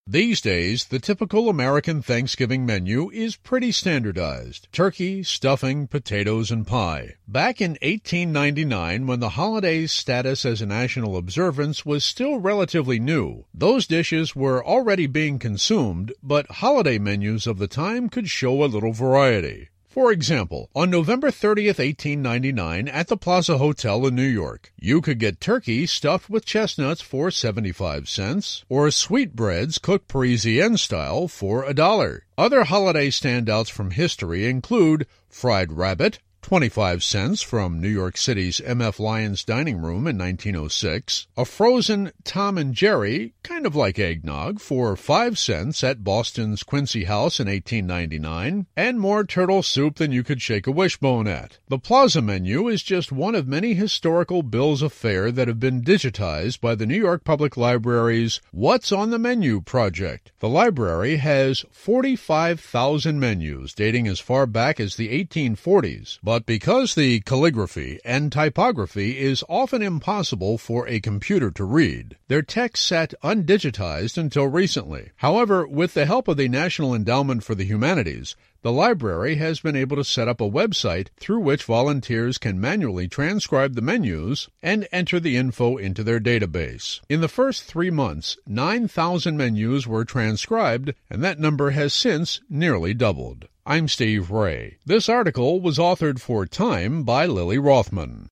These days, the typical American Thanksgiving menu is pretty standardized: turkey, stuffing, potatoes, and pie. Back in 1899, when the holiday's status as a national observance was still relatively new, those dishes were already being consumed, but holiday menus of the time could show a little variety. For example, on November 30th, 1899, at the Plaza Hotel in New York, you could get turkey stuffed with chestnuts for 75 cents, or sweetbreads cooked Parisienne style for $1. Other holiday standouts from history include fried rabbit, 25 cents from New York City's M.F. Lyons Dining Room in 1906, a frozen Tom and Jerry, kind of like eggnog, for 5 cents at Boston's Quincy House in 1899, and more turtle soup than you could shake a wishbone at. The Plaza menu is just one of many historical bills of fare that have been digitized by the New York Public Library's What's on the Menu project. The library has 45,000 menus dating as far back as the 1840s, but because the calligraphy and typography is often impossible for a computer to read, their text sat undigitized until recently. However, with the help of the National Endowment for the Humanities, the library has been able to set up a website through which volunteers can manually transcribe the menus and enter the info into their database. In the first 3 months, 9,000 menus were transcribed, and that number has since nearly doubled. I'm Steve Ray. This article was authored for Time by Lily Rothman.